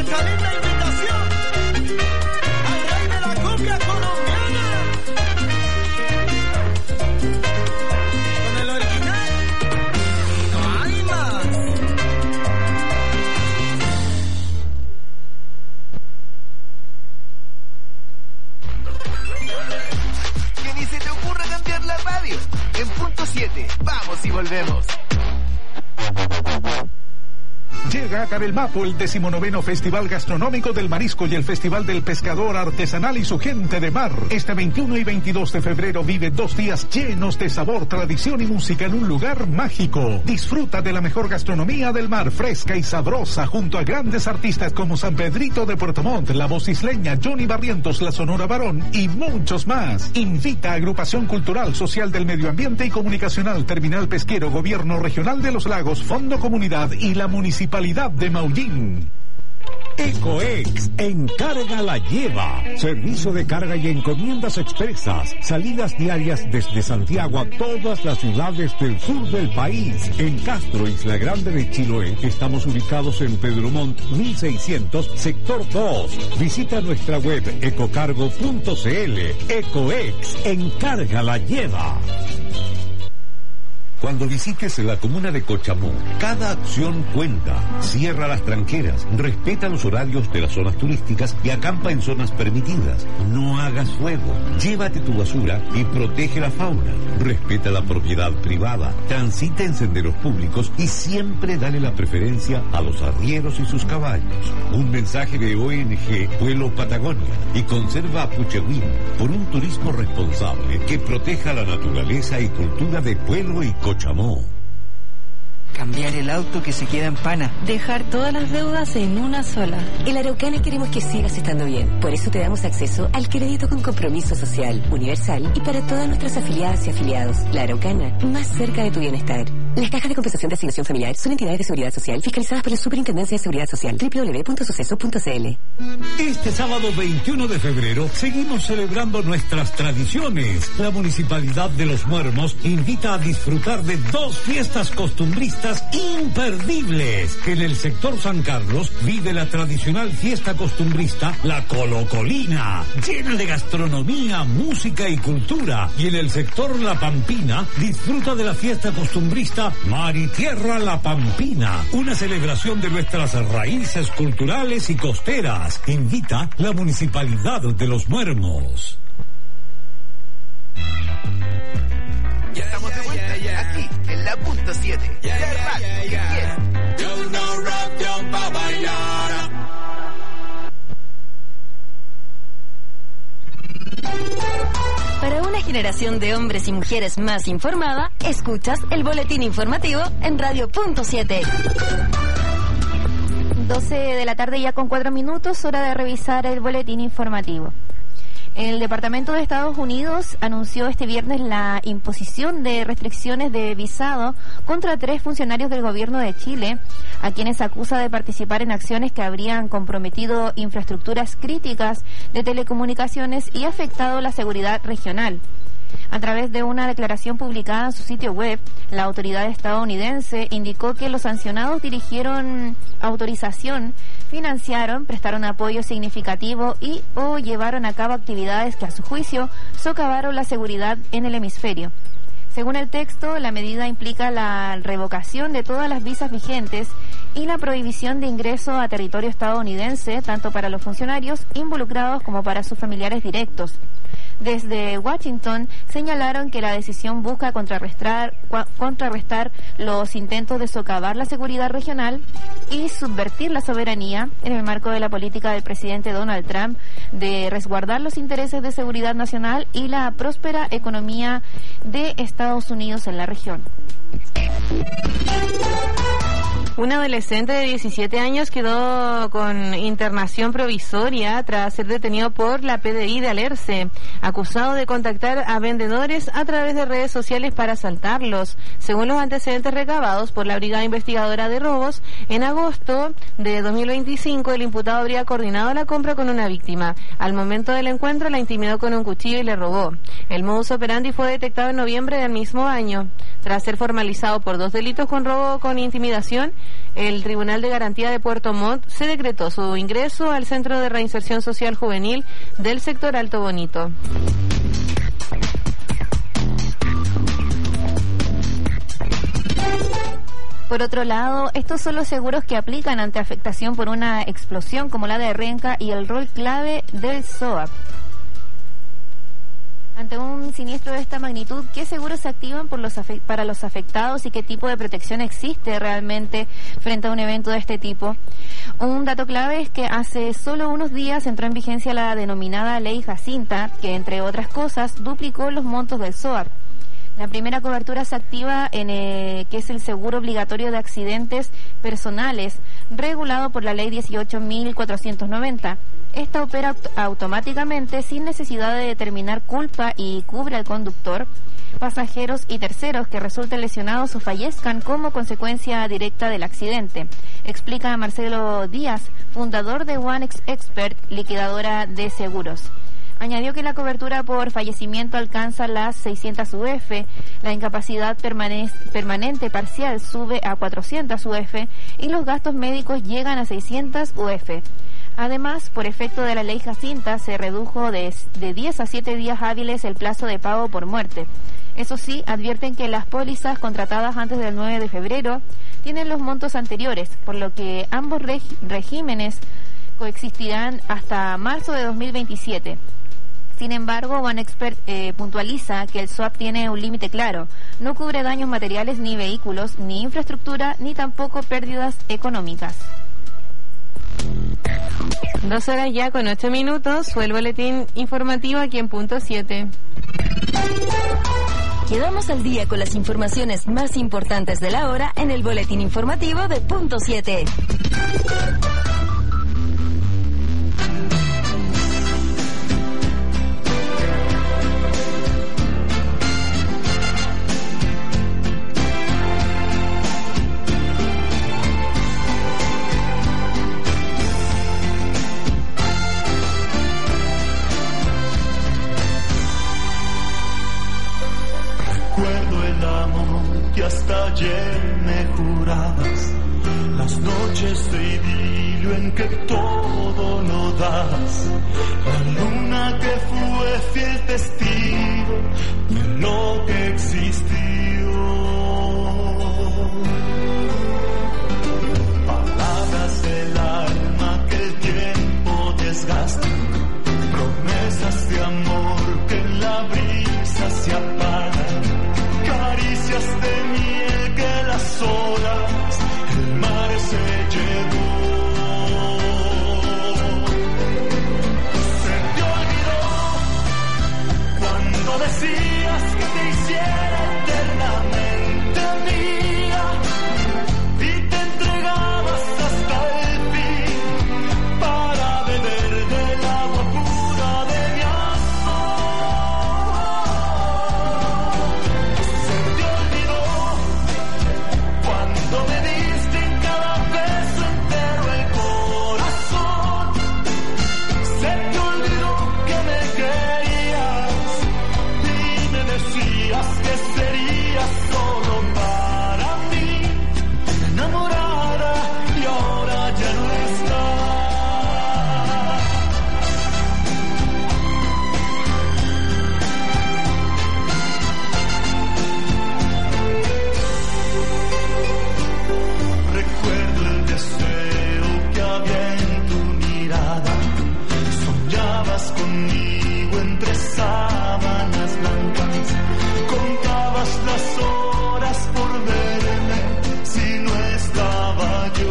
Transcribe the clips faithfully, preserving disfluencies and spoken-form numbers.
Benjamín la invitación al rey de la cumbia colombiana. Con el original y no hay más. Que ni se te ocurra cambiar la radio. En punto siete, vamos y volvemos. Llega a Carelmapo el decimonoveno Festival Gastronómico del Marisco y el Festival del Pescador Artesanal y su gente de mar. Este veintiuno y veintidós de febrero vive dos días llenos de sabor, tradición y música en un lugar mágico. Disfruta de la mejor gastronomía del mar, fresca y sabrosa, junto a grandes artistas como San Pedrito de Puerto Montt, La Voz Isleña, Johnny Barrientos, La Sonora Varón y muchos más. Invita a Agrupación Cultural, Social del Medio Ambiente y Comunicacional, Terminal Pesquero, Gobierno Regional de los Lagos, Fondo Comunidad y la Municipalidad de Maullín. Ecoex, encarga la lleva. Servicio de carga y encomiendas expresas. Salidas diarias desde Santiago a todas las ciudades del sur del país. En Castro, Isla Grande de Chiloé, estamos ubicados en Pedro Montt mil seiscientos, sector dos. Visita nuestra web ecocargo punto cl. Ecoex, encarga la lleva. Cuando visites la comuna de Cochamó, cada acción cuenta. Cierra las tranqueras, respeta los horarios de las zonas turísticas y acampa en zonas permitidas. No hagas fuego, llévate tu basura y protege la fauna. Respeta la propiedad privada, transita en senderos públicos y siempre dale la preferencia a los arrieros y sus caballos. Un mensaje de O N G Pueblo Patagonia y Conserva Apuchehuín por un turismo responsable que proteja la naturaleza y cultura de Pueblo y Cochamó. Cambiar el auto que se queda en pana. Dejar todas las deudas en una sola. En la Araucana queremos que sigas estando bien. Por eso te damos acceso al crédito con compromiso social, universal y para todas nuestras afiliadas y afiliados. La Araucana, más cerca de tu bienestar. Las cajas de compensación de asignación familiar son entidades de seguridad social fiscalizadas por la Superintendencia de Seguridad Social. doble u doble u doble u punto suceso punto c l. Este sábado veintiuno de febrero seguimos celebrando nuestras tradiciones. La Municipalidad de Los Muermos invita a disfrutar de dos fiestas costumbristas imperdibles. En el sector San Carlos vive la tradicional fiesta costumbrista La Colocolina, llena de gastronomía, música y cultura. Y en el sector La Pampina disfruta de la fiesta costumbrista Mar y Tierra La Pampina, una celebración de nuestras raíces culturales y costeras. Invita la Municipalidad de Los Muermos. Ya estamos de vuelta, aquí, en la punto siete. Yeah, yeah, yeah, yeah. Yo no rock, yo pa' bailar. Para una generación de hombres y mujeres más informada, escuchas el boletín informativo en Radio Punto siete. doce de la tarde ya con cuatro minutos, hora de revisar el boletín informativo. El Departamento de Estados Unidos anunció este viernes la imposición de restricciones de visado contra tres funcionarios del gobierno de Chile, a quienes acusa de participar en acciones que habrían comprometido infraestructuras críticas de telecomunicaciones y afectado la seguridad regional. A través de una declaración publicada en su sitio web, la autoridad estadounidense indicó que los sancionados dirigieron autorización, financiaron, prestaron apoyo significativo y o llevaron a cabo actividades que a su juicio socavaron la seguridad en el hemisferio. Según el texto, la medida implica la revocación de todas las visas vigentes y la prohibición de ingreso a territorio estadounidense, tanto para los funcionarios involucrados como para sus familiares directos. Desde Washington señalaron que la decisión busca contrarrestar, contrarrestar los intentos de socavar la seguridad regional y subvertir la soberanía en el marco de la política del presidente Donald Trump de resguardar los intereses de seguridad nacional y la próspera economía de Estados Unidos en la región. Un adolescente de diecisiete años quedó con internación provisoria tras ser detenido por la P D I de Alerce, acusado de contactar a vendedores a través de redes sociales para asaltarlos. Según los antecedentes recabados por la Brigada Investigadora de Robos, en agosto de dos mil veinticinco el imputado habría coordinado la compra con una víctima. Al momento del encuentro la intimidó con un cuchillo y le robó. El modus operandi fue detectado en noviembre del mismo año. Tras ser formalizado por dos delitos con robo con intimidación, el Tribunal de Garantía de Puerto Montt se decretó su ingreso al Centro de Reinserción Social Juvenil del sector Alto Bonito. Por otro lado, estos son los seguros que aplican ante afectación por una explosión como la de Renca y el rol clave del S O A P. Ante un siniestro de esta magnitud, ¿qué seguros se activan por los para los afectados y qué tipo de protección existe realmente frente a un evento de este tipo? Un dato clave es que hace solo unos días entró en vigencia la denominada Ley Jacinta, que entre otras cosas duplicó los montos del S O A P. La primera cobertura se activa en eh, que es el seguro obligatorio de accidentes personales, regulado por la Ley dieciocho mil cuatrocientos noventa. Esta opera aut- automáticamente sin necesidad de determinar culpa y cubre al conductor, pasajeros y terceros que resulten lesionados o fallezcan como consecuencia directa del accidente, explica Marcelo Díaz, fundador de One Expert, liquidadora de seguros. Añadió que la cobertura por fallecimiento alcanza las seiscientas U F, la incapacidad permane- permanente parcial sube a cuatrocientas U F y los gastos médicos llegan a seiscientas U F. Además, por efecto de la Ley Jacinta, se redujo de, de diez a siete días hábiles el plazo de pago por muerte. Eso sí, advierten que las pólizas contratadas antes del nueve de febrero tienen los montos anteriores, por lo que ambos reg- regímenes coexistirán hasta marzo de dos mil veintisiete. Sin embargo, OneExpert eh, puntualiza que el S O A P tiene un límite claro. No cubre daños materiales ni vehículos, ni infraestructura, ni tampoco pérdidas económicas. Dos horas ya con ocho minutos, fue el boletín informativo aquí en Punto siete. Quedamos al día con las informaciones más importantes de la hora en el boletín informativo de Punto siete. Recuerdo el amor que hasta ayer me jurabas, las noches de idilio en que todo lo das, la luna que fue fiel testigo de lo que existió. Palabras del alma que el tiempo desgasta, promesas de amor que en la brisa se apagan, caricias de miel que las olas, el mar se llevó. Se te olvidó cuando decías que te hiciera eternamente mía y te entregabas hasta el fin para beber del agua pura de mi cuando me diste en cada beso entero el corazón. Se te olvidó que me querías y me decías que serías solo para mí, enamorada, y ahora ya no estás. Recuerdo el deseo que había en tu mirada, soñabas conmigo entre sábanas blancas, contabas las horas por verme si no estaba yo.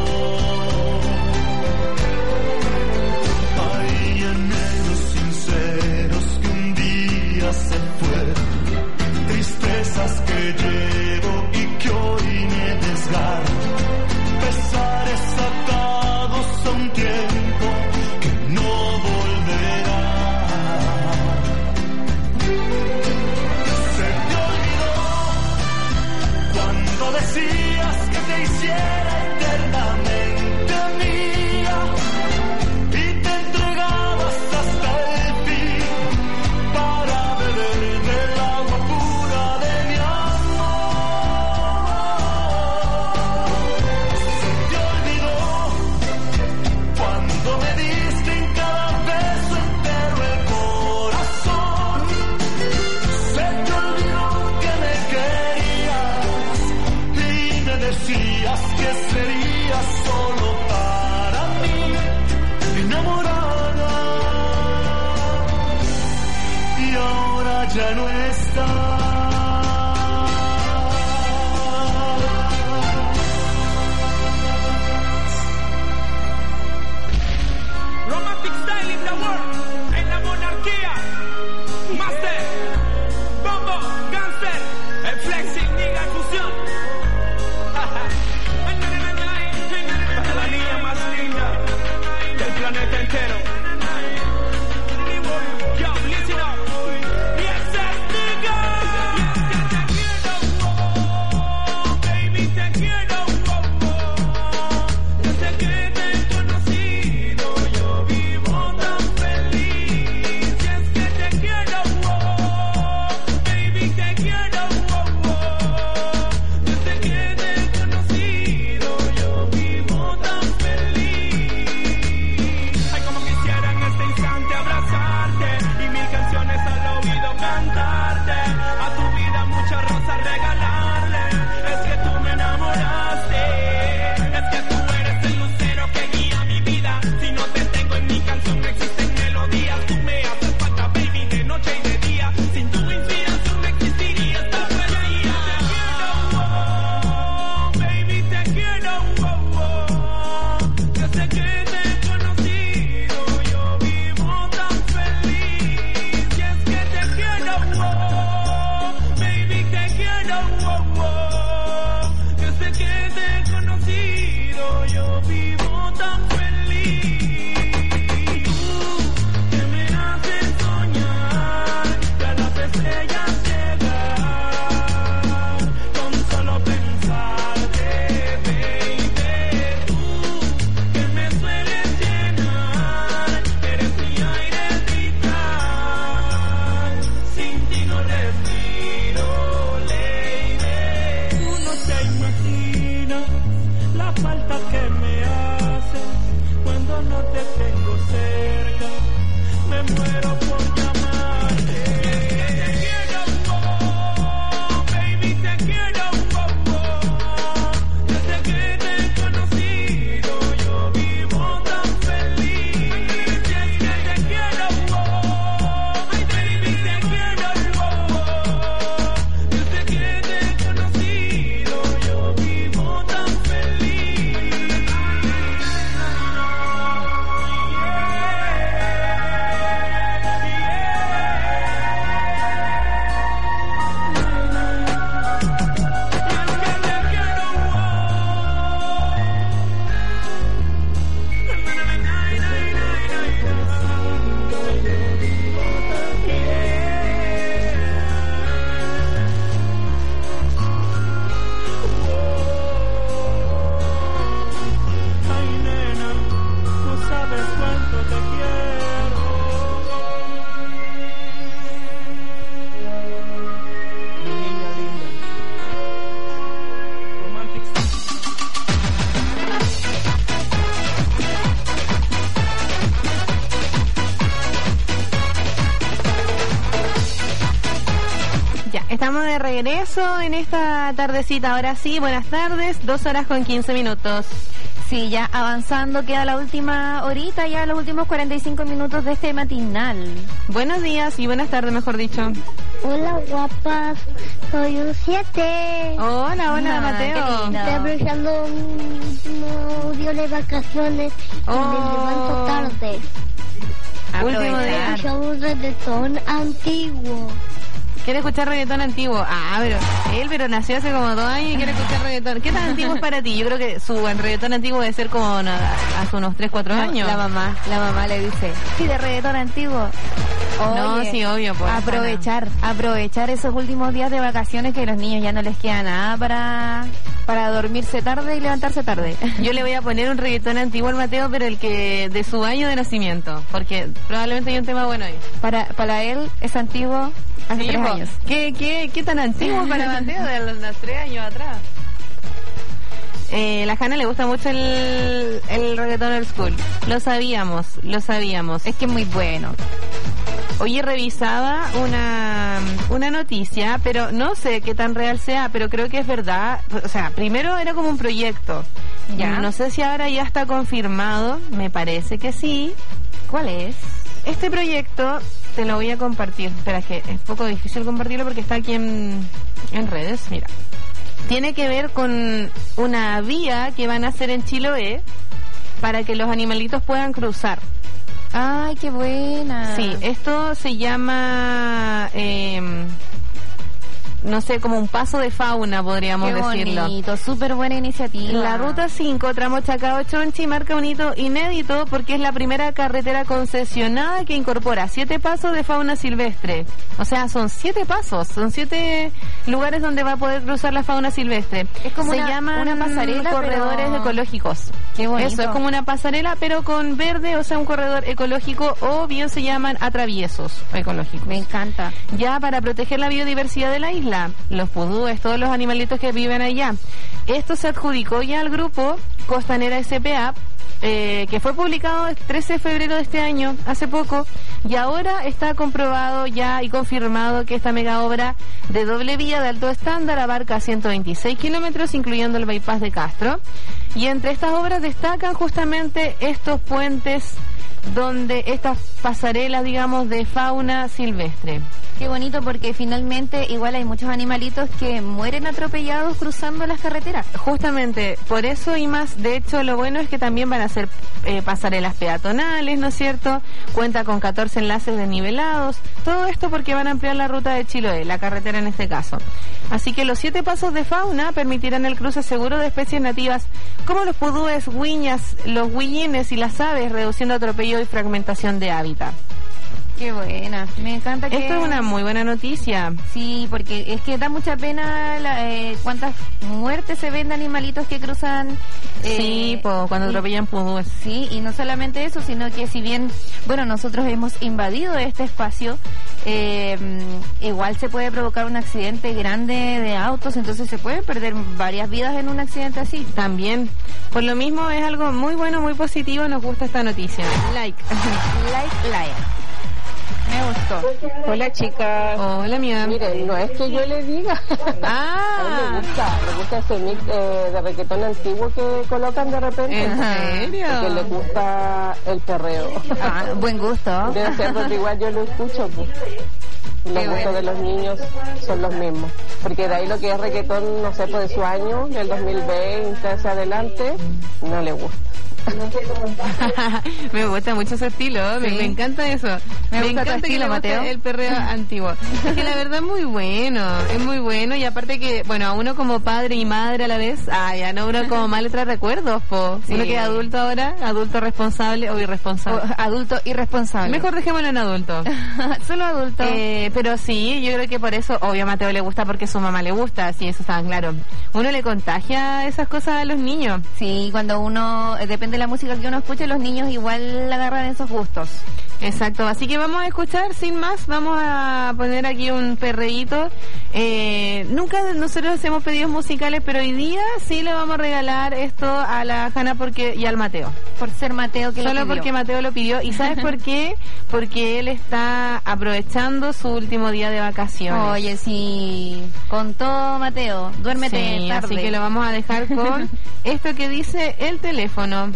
Hay anhelos sinceros que un día se fueron, tristezas que llevo y que hoy me desgarran, pesares atados a un tiempo que no volverá. Se te olvidó cuando decías que te hiciera eternamente mía y te entregabas hasta el fin para beber del agua pura de mi amor. planeta entero. Yo, listen up. Yes, that's nigga. Te quiero, oh, baby, te quiero, oh, oh. Desde que te he conocido, yo vivo tan feliz. Y es que te quiero, oh, baby, te quiero, oh, oh. Desde que te he conocido, yo vivo tan feliz. Ay, como quisiera en este instante abrazarte y mil canciones al oído cantarte. A tu vida muchas rosas regalarle. Es que tú me enamoraste. Es que tú eres el lucero que guía mi vida. Si no te tengo en mi canción no existen melodías. Tú me haces falta, baby, de noche y de día. Sin tu inspiración no existiría esta poesía. Baby, te quiero, oh, oh. Desde que te he conocido, yo vivo tan feliz. Y es que te quiero, oh, baby, te quiero, oh, oh. Desde que te he conocido, yo vivo tan feliz. Tú que me haces soñar que a las estrellas llegar con solo pensarte, baby. Tú que me sueles llenar, eres mi aire vital. Sin ti no respiro, lady. Tú no te imaginas la falta que me hace cuando no te tengo cerca. Me muero por llamarte. Te quiero, oh, baby, te quiero, oh, oh. Desde que te he conocido, yo vivo tan feliz. Y es que te quiero, oh, baby, te quiero, oh, oh. Desde que te he conocido, yo vivo tan feliz. Ay, nena, tú sabes cuánto te quiero. Mi niña linda. Romantic. Ya, estamos de regreso en esta tardecita. Ahora sí, buenas tardes, dos horas con quince minutos. Sí, ya avanzando, queda la última horita, ya los últimos cuarenta y cinco minutos de este matinal. Buenos días y buenas tardes, mejor dicho. Hola guapas, soy un siete. Hola, hola, Ah, Mateo. qué lindo. Estoy aprovechando un último día de vacaciones y Oh. me levanto tarde. Último día. Escuchamos un reggaetón antiguo. ¿Quiere escuchar reggaetón antiguo? Ah, pero él pero nació hace como dos años y quiere escuchar reggaetón. ¿Qué tan antiguo es para ti? Yo creo que su reggaetón antiguo debe ser como nada, hace unos tres, cuatro La- años. La mamá, la mamá le dice, sí, de reggaetón antiguo. No, Oye, sí, obvio, pues, aprovechar, aprovechar esos últimos días de vacaciones que los niños ya no les queda nada para, para dormirse tarde y levantarse tarde. Yo le voy a poner un reggaetón antiguo al Mateo, pero el que de su año de nacimiento, porque probablemente hay un tema bueno ahí. Para, para él es antiguo hace Sí, tres po. años. ¿Qué, qué, ¿Qué tan antiguo para Mateo de los, los tres años atrás? Eh, la Jana le gusta mucho el, el reggaetón old school. Lo sabíamos, lo sabíamos. Es que es muy bueno. Oye, revisaba una, una noticia, pero no sé qué tan real sea, pero creo que es verdad. O sea, primero era como un proyecto. Ya. No sé si ahora ya está confirmado, me parece que sí. ¿Cuál es? Este proyecto te lo voy a compartir. Espera, es que es poco difícil compartirlo porque está aquí en, en redes. Mira. Tiene que ver con una vía que van a hacer en Chiloé para que los animalitos puedan cruzar. Ay, qué buena. Sí, esto se llama... Eh, no sé, como un paso de fauna, podríamos Qué decirlo. bonito, súper buena iniciativa. La ruta cinco, tramo Chacao-Chonchi, marca un hito inédito porque es la primera carretera concesionada que incorpora siete pasos de fauna silvestre. O sea, son siete pasos, son siete lugares donde va a poder cruzar la fauna silvestre. Es como Se una, llaman una pasarela, corredores pero... ecológicos. Qué bonito. Eso, es como una pasarela, pero con verde, o sea, un corredor ecológico, o bien se llaman atraviesos ecológicos. Me encanta. Ya para proteger la biodiversidad de la isla, los pudúes, todos los animalitos que viven allá. Esto se adjudicó ya al grupo Costanera S P A, eh, que fue publicado el trece de febrero de este año, hace poco, y ahora está comprobado ya y confirmado que esta mega obra de doble vía de alto estándar abarca ciento veintiséis kilómetros, incluyendo el bypass de Castro, y entre estas obras destacan justamente estos puentes donde estas pasarelas, digamos, de fauna silvestre. Qué bonito, porque finalmente igual hay muchos animalitos que mueren atropellados cruzando las carreteras. Justamente, por eso y más, de hecho, lo bueno es que también van a ser eh, pasarelas peatonales, ¿no es cierto? Cuenta con catorce enlaces desnivelados, todo esto porque van a ampliar la ruta de Chiloé, la carretera en este caso. Así que los siete pasos de fauna permitirán el cruce seguro de especies nativas como los pudúes, guiñas, los huillines y las aves, reduciendo atropello y fragmentación de hábitat. Qué buena, me encanta que... Esto es una muy buena noticia. Sí, porque es que da mucha pena la, eh, cuántas muertes se ven de animalitos que cruzan... Eh, sí, po, cuando atropellan pudúes. Sí, y no solamente eso, sino que si bien, bueno, nosotros hemos invadido este espacio, eh, igual se puede provocar un accidente grande de autos, entonces se pueden perder varias vidas en un accidente así. También, por lo mismo es algo muy bueno, muy positivo, nos gusta esta noticia. Like. Like, like. Me gustó. Hola, chicas. Hola, mía. Miren, no es que yo le diga. Ah. A mí me gusta, me gusta ese mix eh, de reggaetón antiguo que colocan de repente. ¿En serio? Porque les gusta el perreo. Ah, buen gusto. Debe ser porque igual yo lo escucho, pues. Los Qué gustos bueno. de los niños son los mismos. Porque de ahí lo que es reggaetón, no sé, pues de su año, del dos mil veinte hacia adelante, no le gusta. Me gusta mucho su estilo, me, Sí. me encanta eso. Me Me, gusta tu encanta que estilo, le guste Mateo. el perreo antiguo. Es que la verdad es muy bueno, es muy bueno, y aparte que, bueno, a uno como padre y madre a la vez, ah, ya no, uno como mal le trae recuerdos, po. Sí. Uno que es adulto ahora, adulto responsable o irresponsable. O- adulto irresponsable. Mejor dejémoslo en adulto. Solo adulto. Eh, pero sí, yo creo que por eso, obvio a Mateo le gusta porque su mamá le gusta, sí, eso está claro. Uno le contagia esas cosas a los niños. Sí, cuando uno, eh, depende de la música que uno escuche, los niños igual agarran esos gustos. Exacto, así que vamos a escuchar, sin más, vamos a poner aquí un perreíto. Eh, nunca nosotros hacemos pedidos musicales, pero hoy día sí le vamos a regalar esto a la Hanna porque y al Mateo. Por ser Mateo que lo Solo pidió. porque Mateo lo pidió. ¿Y sabes por qué? Porque él está aprovechando su último día de vacaciones. Oye, sí, con todo, Mateo, duérmete Sí, tarde. así que lo vamos a dejar con esto que dice el teléfono.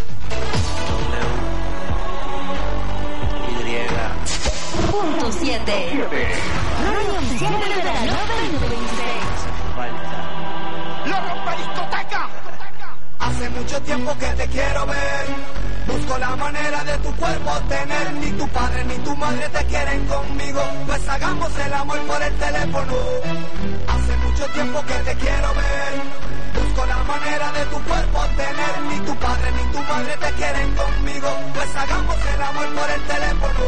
Punto siete. Radio Oficial de la noventa y seis. ¡Lo rompe discoteca! Hace mucho tiempo que te quiero ver. Busco la manera de tu cuerpo tener. Ni tu padre ni tu madre te quieren conmigo. Pues hagamos el amor por el teléfono. Hace mucho tiempo que te quiero ver. Busco la manera de tu cuerpo tener. Ni tu padre ni tu madre te quieren conmigo. Pues hagamos el amor por el teléfono.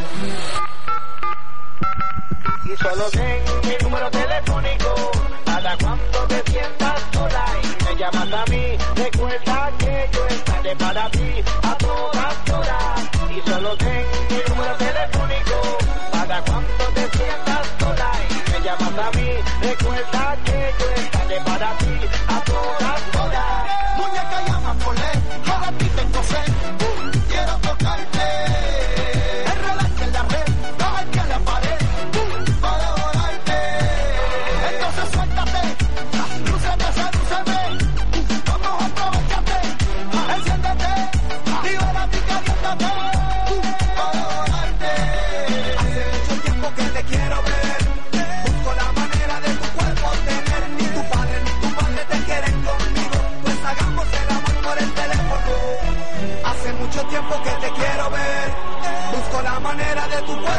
Y solo ten mi número telefónico para cuando te sientas sola y me llamas a mí. Recuerda que yo estaré para ti a todas horas. Y solo ten mi número telefónico para cuando te sientas sola y me llamas a mí. Recuerda que yo estaré para ti a todas horas. Muñeca llama por ley, yo de ti tengo sed. Uh, quiero tocarte. Enredarte en la red, bajarte en la pared. Para volarte. Entonces suéltate, lúceme, sedúceme. Vamos a aprovecharte, enciéndete, libérate y caliéntate. Para volarte. Hace mucho tiempo que te quiero ver. Busco la manera de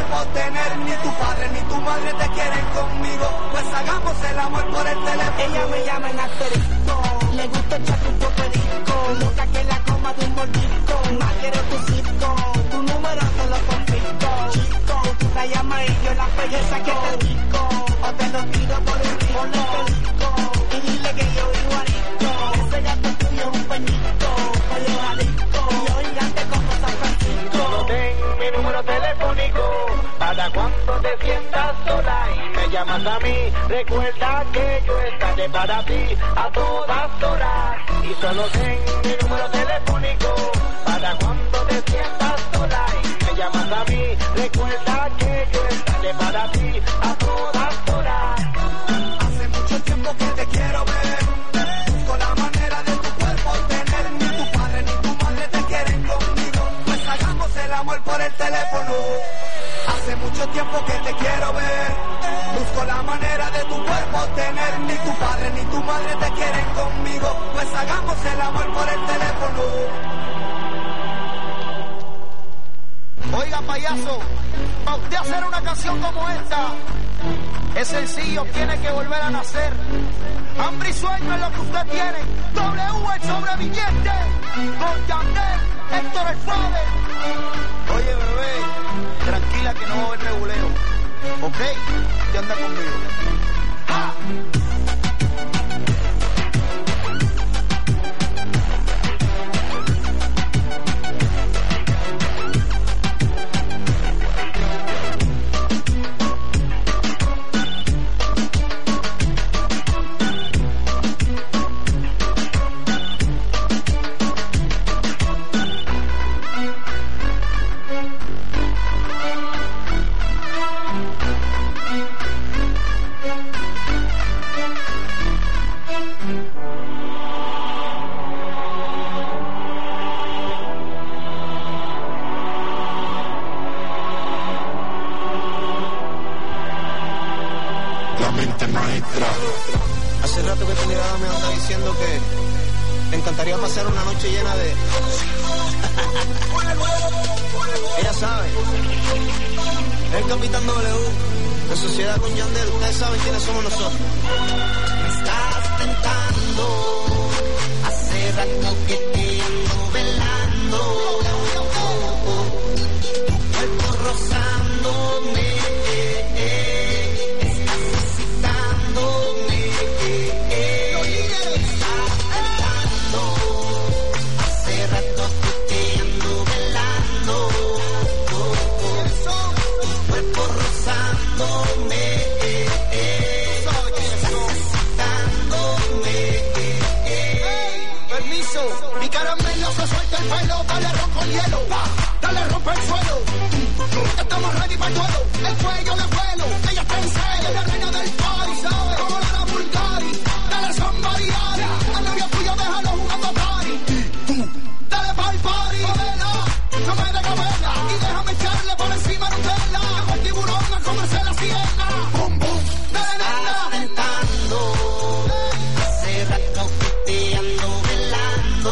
cuerpo tener, ni tu padre ni tu madre te quieren conmigo, pues hagamos el amor por el teléfono. Ella me llama en asterisco, le gusta echarte un poco de disco, loca que la coma de un mordisco, más quiero tu circo, tu número te lo confisco, chico, tú la llamas y yo la belleza que te disco, o te lo tiro por el río, ponle disco, y dile que yo vivo arisco, ese gato tuyo es un peñito, oye Jalisco, y yo gigante como San Francisco. Solo ten mi número telefónico, para cuando te sientas sola y me llamas a mí, recuerda que yo estaré para ti a todas horas. Y solo ten mi número telefónico, para cuando te sientas sola y me llamas a mí, recuerda que yo estaré para ti a todas horas. Hace mucho tiempo que te quiero ver, con la manera de tu cuerpo tener, ni tu padre ni tu madre te quieren conmigo, pues hagamos el amor por el teléfono. Hace mucho tiempo que te quiero ver, busco la manera de tu cuerpo tener, ni tu padre ni tu madre te quieren conmigo, pues hagamos el amor por el teléfono. Oiga, payaso, para usted hacer una canción como esta, es sencillo, tiene que volver a nacer. Hambre y sueño es lo que usted tiene. W el sobreviviente, con Yandel, Héctor el Father. Oye, bebé, tranquila que no va a haber reguleo, ¿ok? Ya anda conmigo. ¡Ja! Hace rato que tu mirada me anda diciendo que me encantaría pasar una noche llena de... Ella sabe. El Capitán W, en sociedad con Yandel, ustedes saben quiénes somos nosotros. Me estás tentando, hace rato que te ando velando, tu cuerpo rozándome. Suelta el pelo, dale rompo el hielo, pa, dale rompe el suelo. Estamos ready para el duelo, el cuello de vuelo, ella está en serio, la reina del party, ¿sabes? Como la Bulgari, dale somebody, al novio tuyo déjalo jugando party. Dale pa'l party, vela, no me dejes verla, y déjame echarle por encima Nutella, hago el tiburón a comerse la siena. Bum, bum, dale nena. Tentando, hace rato que te ando velando.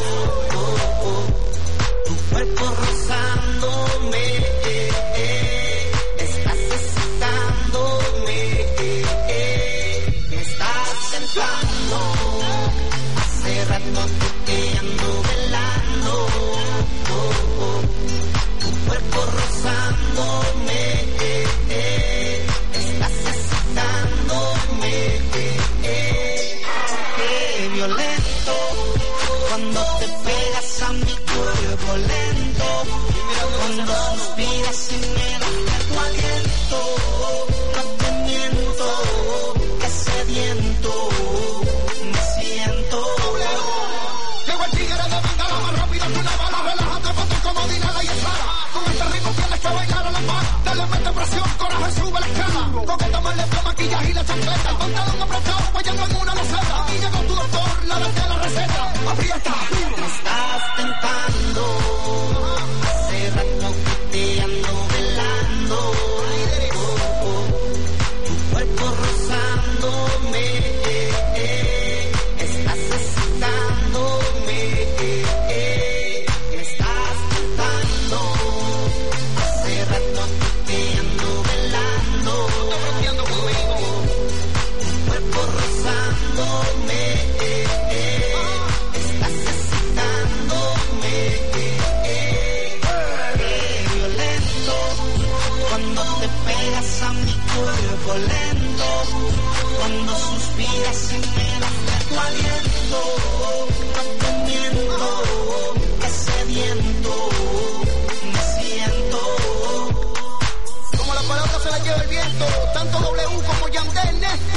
Cuerpo rozándome, eh, eh, estás excitándome, eh, eh, me estás tentando, hace rato que te ando velando, oh, oh, tu cuerpo rozándome, eh, eh, estás excitándome, eh, eh, qué violento cuando te pegas a mi cuerpo lento, cuando suspiras y me das tu aliento, no te miento, que sediento me siento. Llegó el tigre de bengala más rápido que una bala, relájate, ponte como Dinara y Sara, con este ritmo tienes que bailar a la par, dale mete presión, coraje, sube la escala, coqueta más le maquillaje y la chancleta, el pantalón apretado, bailando en una loseta, y llegó tu doctor, la de la receta, aprieta. Me estás tentando, hace rato que te ando velando, oh, oh, tu cuerpo rozándome, eh, eh, estás excitándome, eh, eh, me estás tentando, hace rato que te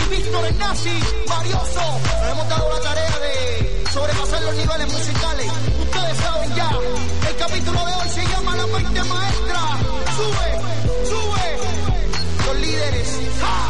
Víctor, el nazi, Marioso. Nos hemos dado la tarea de sobrepasar los niveles musicales. Ustedes saben ya, el capítulo de hoy se llama La Mente Maestra. Sube, sube, los líderes. ¡Ja!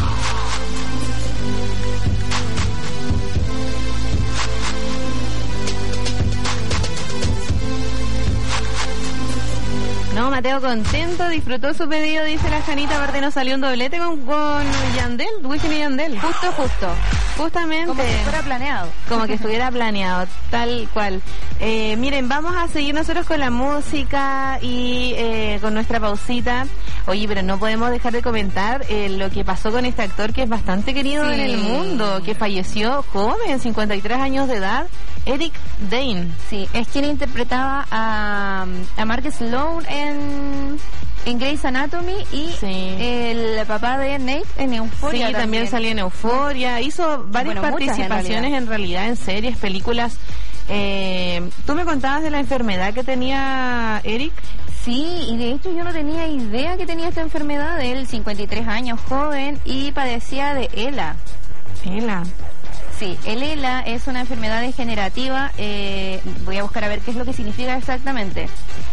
No, Mateo contento, disfrutó su pedido, dice la Janita, aparte nos salió un doblete con, con Yandel, Wisin y Yandel. Justo, justo. Justamente. Como que fuera planeado. Como que estuviera planeado, tal cual. Eh, miren, vamos a seguir nosotros con la música y eh, con nuestra pausita. Oye, pero no podemos dejar de comentar eh, lo que pasó con este actor que es bastante querido Sí. en el mundo, que falleció joven, cincuenta y tres años de edad, Eric Dane. Sí, es quien interpretaba a, a Mark Sloan en, en Grey's Anatomy y Sí. el papá de Nate en Euphoria. Sí, también salía en Euphoria, hizo varias Bueno, muchas en participaciones en realidad. en series, películas. Eh, ¿Tú me contabas de la enfermedad que tenía Eric? Sí, y de hecho yo no tenía idea que tenía esta enfermedad. Él, cincuenta y tres años, joven, y padecía de E L A. E L A. Sí, el E L A es una enfermedad degenerativa. Eh, voy a buscar a ver qué es lo que significa exactamente.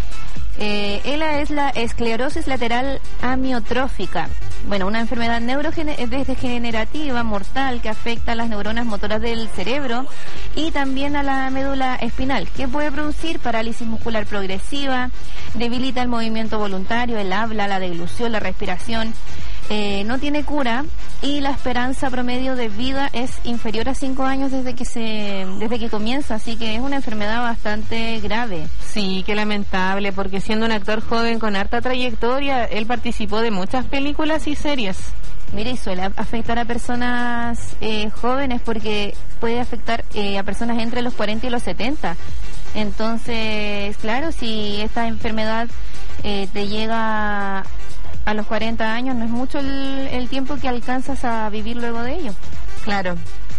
Eh, E L A es la esclerosis lateral amiotrófica. Bueno, una enfermedad neurodegenerativa mortal que afecta a las neuronas motoras del cerebro y también a la médula espinal, que puede producir parálisis muscular progresiva, debilita el movimiento voluntario, el habla, la deglución, la respiración. Eh, no tiene cura y la esperanza promedio de vida es inferior a cinco años desde que se desde que comienza, así que es una enfermedad bastante grave. Sí, qué lamentable, porque siendo un actor joven con harta trayectoria, él participó de muchas películas y series. Mire, y suele afectar a personas eh, jóvenes porque puede afectar eh, a personas entre los cuarenta y los setenta. Entonces, claro, si esta enfermedad eh, te llega a los cuarenta años, no es mucho el, el tiempo que alcanzas a vivir luego de ello. Claro.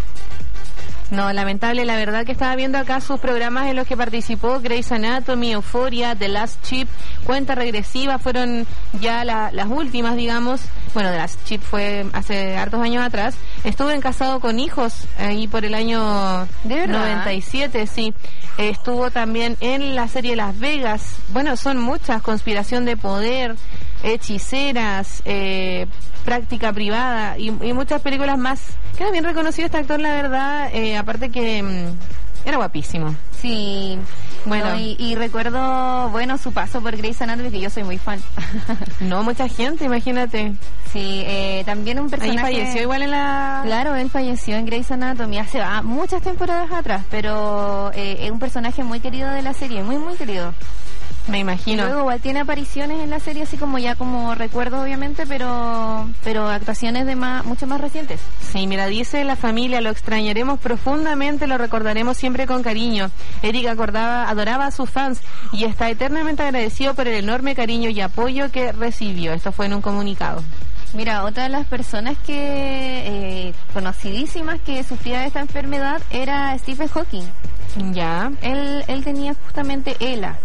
No, lamentable, la verdad que estaba viendo acá sus programas en los que participó, Grey's Anatomy, Euphoria, The Last Chip, Cuenta Regresiva, fueron ya la, las últimas, digamos. Bueno, The Last Chip fue hace hartos años atrás. Estuvo en Casado con Hijos, ahí por el año ¿De verdad? noventa y siete, sí. Estuvo también en la serie Las Vegas. Bueno, son muchas, Conspiración de Poder, Hechiceras, eh, Práctica Privada y, y muchas películas más. Queda bien reconocido este actor, la verdad, eh, aparte que mmm, era guapísimo. Sí, bueno, no, y, y recuerdo, bueno, su paso por Grey's Anatomy, que yo soy muy fan. No, mucha gente, imagínate. Sí, eh, también un personaje... Ahí falleció igual en la... Claro, él falleció en Grey's Anatomy hace ah, muchas temporadas atrás, pero eh, es un personaje muy querido de la serie, muy, muy querido. Me imagino. Y luego igual tiene apariciones en la serie, así como ya como recuerdo, obviamente, pero pero actuaciones de más, mucho más recientes. Sí, mira, dice la familia, lo extrañaremos profundamente, lo recordaremos siempre con cariño. Eric acordaba, adoraba a sus fans y está eternamente agradecido por el enorme cariño y apoyo que recibió. Esto fue en un comunicado. Mira, otra de las personas que eh, conocidísimas que sufría de esta enfermedad era Stephen Hawking. Ya. Él, él tenía justamente E L A.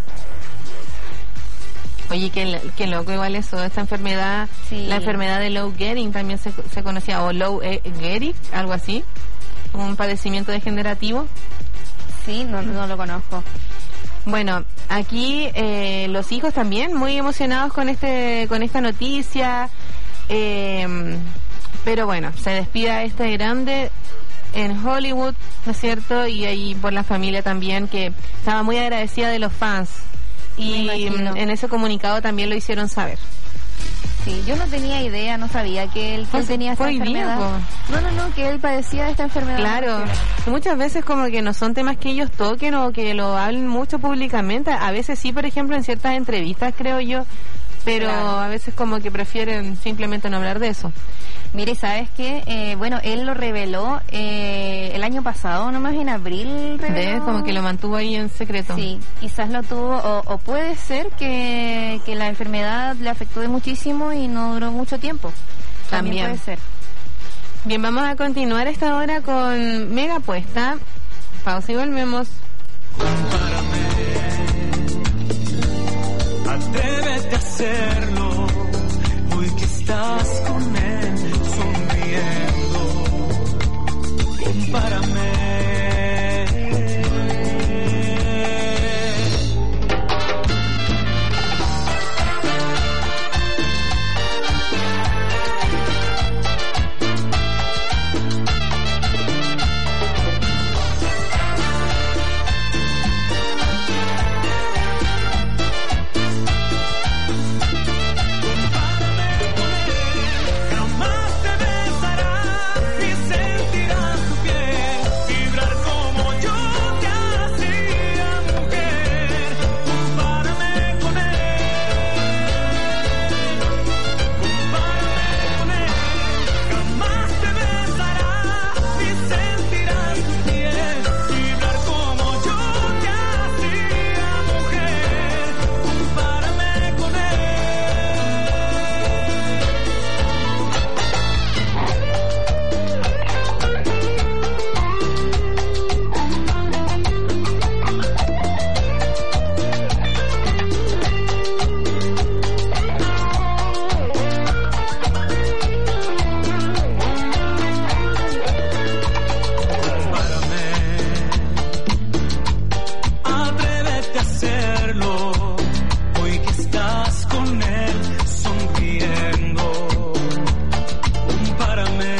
Oye, qué, qué loco igual eso, esta enfermedad, sí. La enfermedad de Lou Gehrig también se, se conocía, o Lou eh, Gehrig, algo así, un padecimiento degenerativo. Sí, no, no lo conozco. Bueno, aquí eh, los hijos también muy emocionados con este con esta noticia, eh, pero bueno, se despide a este grande en Hollywood, ¿no es cierto? Y ahí por la familia también, que estaba muy agradecida de los fans. Y en ese comunicado también lo hicieron saber. Sí, yo no tenía idea, no sabía que él, que él tenía esta enfermedad. No, no, no, que él padecía de esta enfermedad. Claro, muchas veces como que no son temas que ellos toquen o que lo hablen mucho públicamente. A veces sí, por ejemplo, en ciertas entrevistas, creo yo, pero claro, a veces como que prefieren simplemente no hablar de eso. Mire, ¿sabes qué? Eh, bueno, él lo reveló eh, el año pasado, nomás en abril reveló. ¿Ves? Como que lo mantuvo ahí en secreto. Sí, quizás lo tuvo, o, o puede ser que, que la enfermedad le afectó de muchísimo y no duró mucho tiempo. También, También puede ser. Bien, vamos a continuar esta hora con Mega Apuesta. Pausa y volvemos. Atrévete a hacerlo, hoy que estás con él sonriendo. de hacerlo. Hoy que estás con él sonriendo, compárame.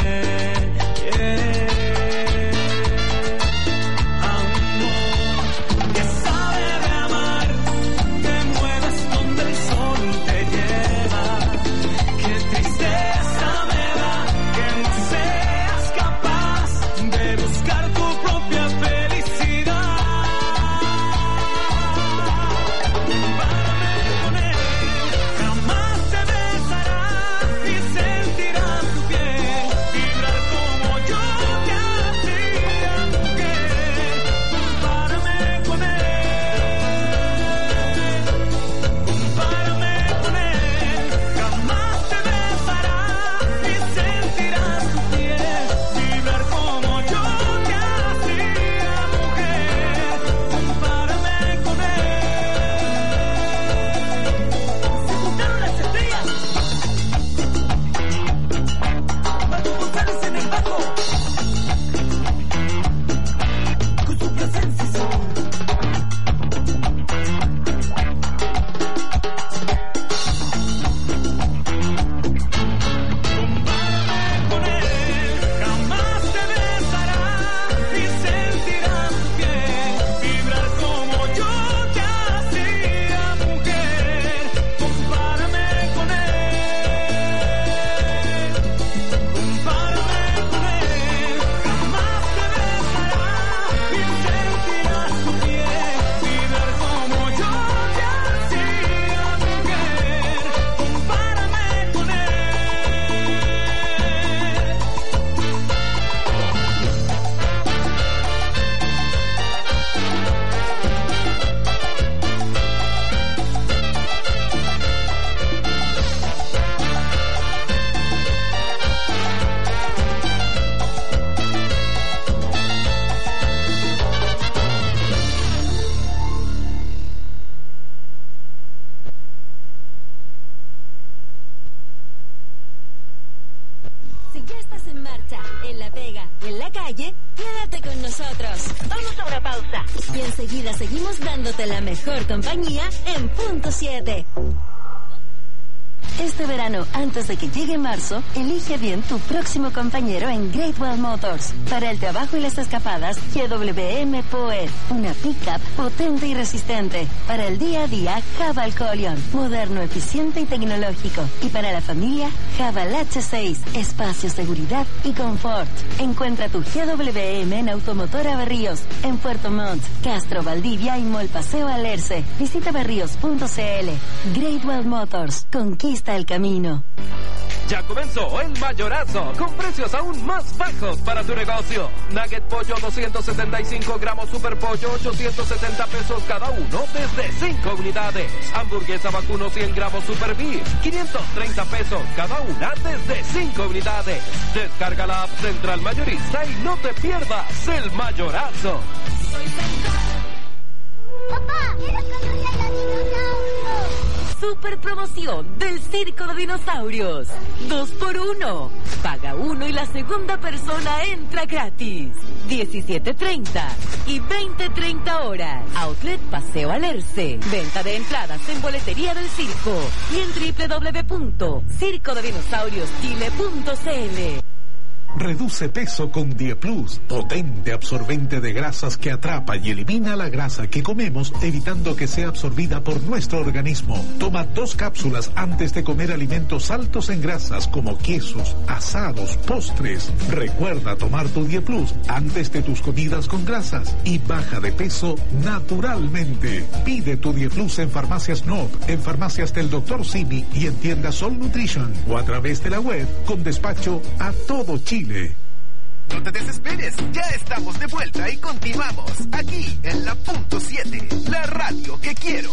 Compañía en punto siete. Este verano, antes de que llegue marzo, elige bien tu próximo compañero en Great Wall Motors. Para el trabajo y las escapadas, G W M Poet, una pickup potente y resistente. Para el día a día, Haval Colion, moderno, eficiente y tecnológico. Y para la familia, Haval H seis, espacio, seguridad y confort. Encuentra tu G W M en Automotora Berríos, en Puerto Montt, Castro, Valdivia y Mall Paseo Alerce. Visita berríos punto c l. Great Wall Motors, conquista el camino. Ya comenzó el mayorazo, con precios aún más bajos para tu negocio. Nugget pollo doscientos setenta y cinco gramos, super pollo ochocientos setenta pesos cada uno desde cinco unidades. Hamburguesa vacuno cien gramos, super beef quinientos treinta pesos cada una desde cinco unidades. Descarga la app Central Mayorista y no te pierdas el mayorazo. Papá, quiero conocer a los dinosaurios. Super promoción del Circo de Dinosaurios. Dos por uno. Paga uno y la segunda persona entra gratis. diecisiete treinta y veinte treinta horas. Outlet Paseo Alerce. Venta de entradas en boletería del circo y en doble u doble u doble u punto circo de dinosaurios chile punto c l. Reduce peso con Dieplus, potente absorbente de grasas que atrapa y elimina la grasa que comemos, evitando que sea absorbida por nuestro organismo. Toma dos cápsulas antes de comer alimentos altos en grasas como quesos, asados, postres. Recuerda tomar tu Dieplus antes de tus comidas con grasas y baja de peso naturalmente. Pide tu Dieplus en Farmacias Nob, en Farmacias del doctor Simi y en tiendas Sol Nutrition o a través de la web con despacho a todo Chile. No te desesperes, ya estamos de vuelta y continuamos aquí en la punto siete, la radio que quiero.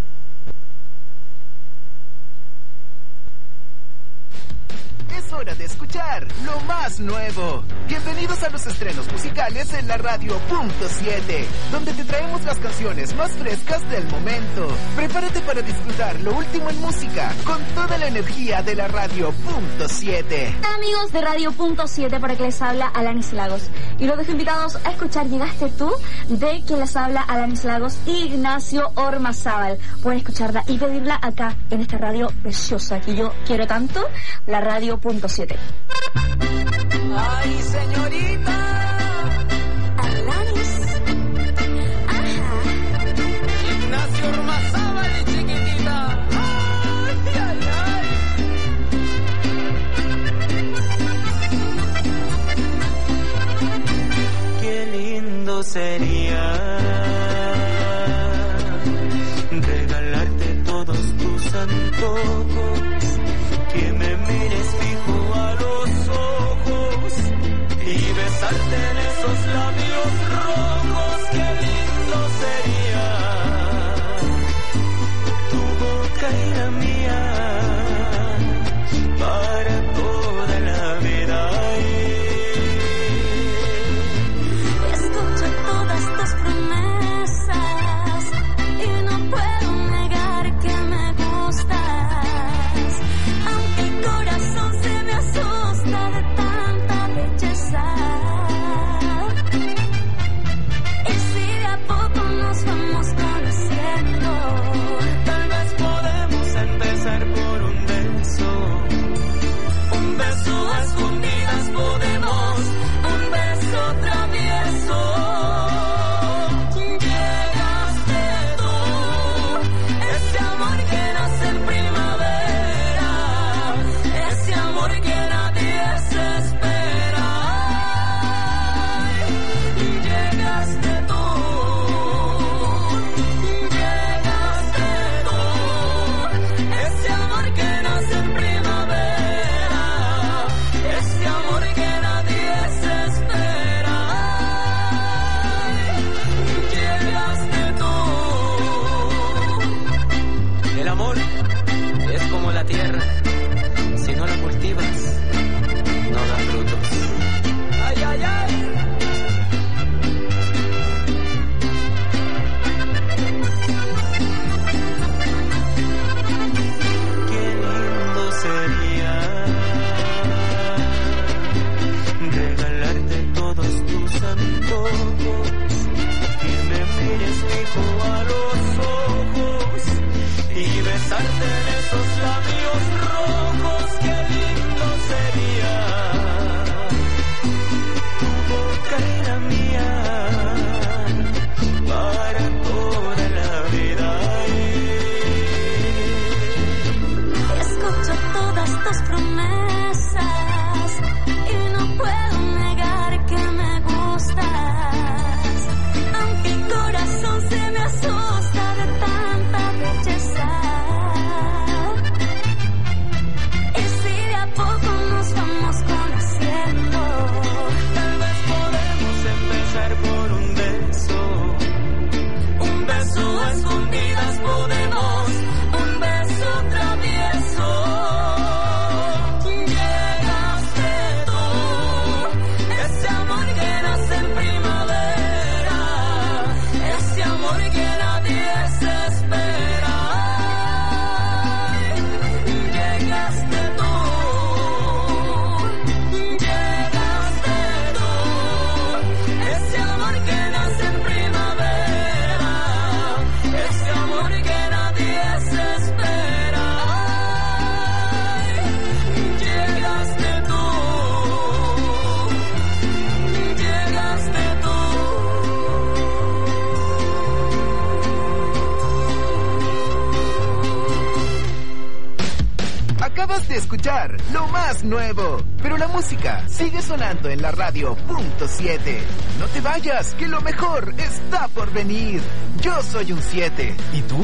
Es hora de escuchar escuchar lo más nuevo. Bienvenidos a los estrenos musicales en la radio punto siete, donde te traemos las canciones más frescas del momento. Prepárate para disfrutar lo último en música con toda la energía de la radio punto siete. Amigos de radio punto siete, para que les habla Alanis Lagos. Y los dejo invitados a escuchar Llegaste tú, de quien les habla Alanis Lagos y Ignacio Ormazábal. Pueden escucharla y pedirla acá en esta radio preciosa que yo quiero tanto, la radio punto siete. Ay, señorita Alanis. Ajá. Ignacio Ormazábal y chiquitita. Ay, ay, ay. Qué lindo sería regalarte todos tus antojos, que me mires fijo a los ojos y besarte en esos labios rojos. Qué lindo sería tu boca y la mía para toda la vida. Escucho todas tus promesas y no puedo negar que me gustas, aunque el corazón se me asusta de tanta belleza. Y si de a poco nos vamos conociendo, Tal vez podemos empezar por un beso. Un beso a escondidas podemos, un beso travieso. Llegaste tú, ese amor que nace en primavera, ese amor que nadie se espera. Llegaste tú, llegaste tú, ese amor que nace en primavera, ese amor que nadie se espera. Llegaste tú. El amor es como la tierra, si no la cultivas, no da frutos. Ay, ay, ay. Qué lindo sería regalarte todos tus antojos, que me mires fijo a los ojos y besarte en esos labios rojos. Qué lindo sería tu boca y la mía para toda la vida. escucho todas tus promesas y no puedo negar que me gustas, aunque el corazón se me asusta de tanta belleza. Y si de a poco nos vamos conociendo, Tal vez podemos empezar por un beso. Un beso a escondidas podemos, un beso travieso. Llegaste tú, ese amor que nace en primavera, ese amor que nadie se espera. Llegaste tú, llegaste tú, ese amor que nace en primavera, ese amor que nadie se espera. Llegaste tú, llegaste tú. Acabas de escuchar lo más nuevo, pero la música sigue sonando en la radio punto siete. No te vayas, que lo mejor está por venir. Yo soy un siete. ¿Y tú?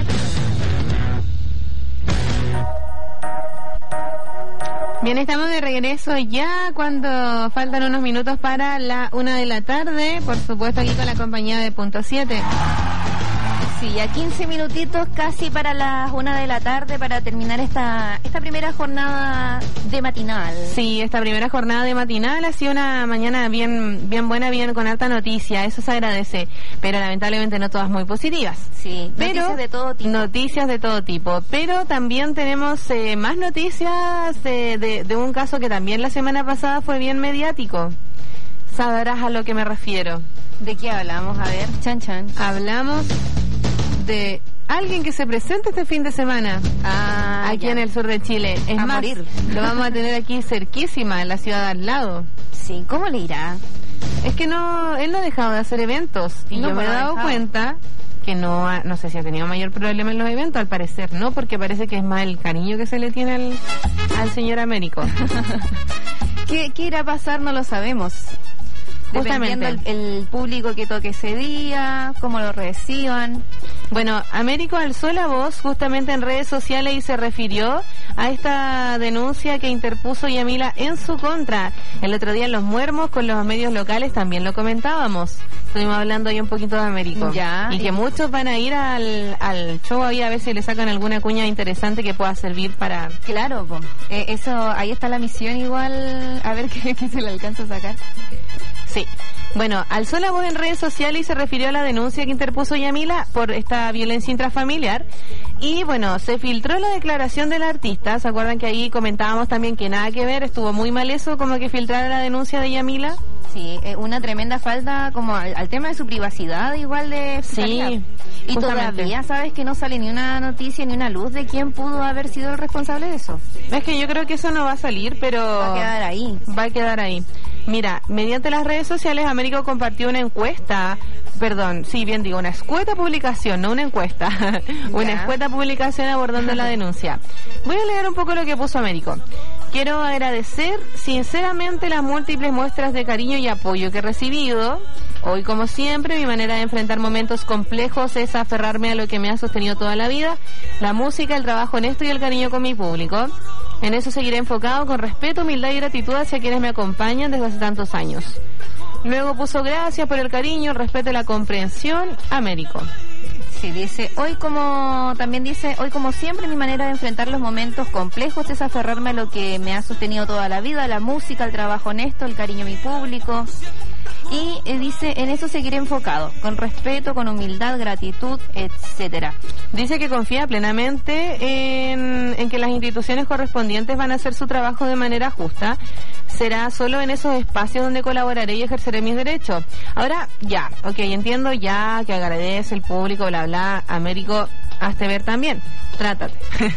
Bien, estamos de regreso ya cuando faltan unos minutos para la una de la tarde, por supuesto aquí con la compañía de Punto siete. Sí, ya quince minutitos casi para las una de la tarde para terminar esta esta primera jornada de matinal. Sí, esta primera jornada de matinal ha sido una mañana bien bien buena, bien con harta noticia, eso se agradece, pero lamentablemente no todas muy positivas. Sí, pero, noticias de todo tipo. Noticias de todo tipo, pero también tenemos eh, más noticias de, de, de un caso que también la semana pasada fue bien mediático. Sabrás a lo que me refiero. ¿De qué hablamos? A ver, chan chan. Hablamos de alguien que se presenta este fin de semana ah, aquí ya. en el sur de Chile. Es a más, morir. Lo vamos a tener aquí cerquísima, en la ciudad al lado. Sí, ¿cómo le irá? Es que no, él no ha dejado de hacer eventos y no, yo me he dado dejado. cuenta que no ha, no sé si ha tenido mayor problema en los eventos, al parecer no, porque parece que es más el cariño que se le tiene al, al señor Américo. ¿Qué, ¿Qué irá a pasar? No lo sabemos. Dependiendo el, el público que toque ese día, cómo lo reciban. Bueno, Américo alzó la voz justamente en redes sociales y se refirió a esta denuncia que interpuso Yamila en su contra. El otro día en Los Muermos con los medios locales también lo comentábamos. Estuvimos hablando ahí un poquito de Américo. Ya, y que y... muchos van a ir al, al show ahí a ver si le sacan alguna cuña interesante que pueda servir para... Claro, po. Eh, eso, ahí está la misión igual, a ver qué, qué se le alcanza a sacar. Sí. Bueno, alzó la voz en redes sociales y se refirió a la denuncia que interpuso Yamila por esta violencia intrafamiliar. Y bueno, se filtró la declaración del artista. ¿Se acuerdan que ahí comentábamos también que nada que ver? Estuvo muy mal eso, como que filtrara la denuncia de Yamila. Sí, eh, una tremenda falta como al, al tema de su privacidad, igual de... Sí, y todavía sabes que no sale ni una noticia ni una luz de quién pudo haber sido el responsable de eso. Es que yo creo que eso no va a salir, pero... Va a quedar ahí. Va a quedar ahí. Mira, mediante las redes sociales, Américo compartió una encuesta, perdón, sí, bien digo, una escueta publicación, no una encuesta, una escueta publicación abordando la denuncia. Voy a leer un poco lo que puso Américo. Quiero agradecer sinceramente las múltiples muestras de cariño y apoyo que he recibido. Hoy, como siempre, mi manera de enfrentar momentos complejos es aferrarme a lo que me ha sostenido toda la vida, la música, el trabajo honesto y el cariño con mi público. En eso seguiré enfocado con respeto, humildad y gratitud hacia quienes me acompañan desde hace tantos años. Luego puso gracias por el cariño, el respeto y la comprensión, Américo. Sí, dice, hoy como, también dice, hoy como siempre mi manera de enfrentar los momentos complejos es aferrarme a lo que me ha sostenido toda la vida, la música, el trabajo honesto, el cariño a mi público. Y eh, dice, en eso seguiré enfocado, con respeto, con humildad, gratitud, etcétera. Dice que confía plenamente en, en que las instituciones correspondientes van a hacer su trabajo de manera justa. Será solo en esos espacios donde colaboraré y ejerceré mis derechos. Ahora, ya, ok, entiendo ya que agradece el público, bla, bla, Américo, hazte ver también, trátate.